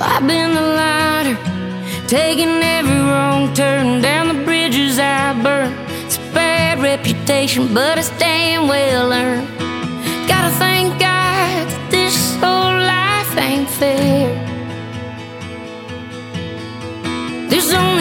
I've been the lighter, taking every wrong turn, down the bridges I burn. It's a bad reputation, but it's damn well earned. Gotta thank God that this whole life ain't fair. There's only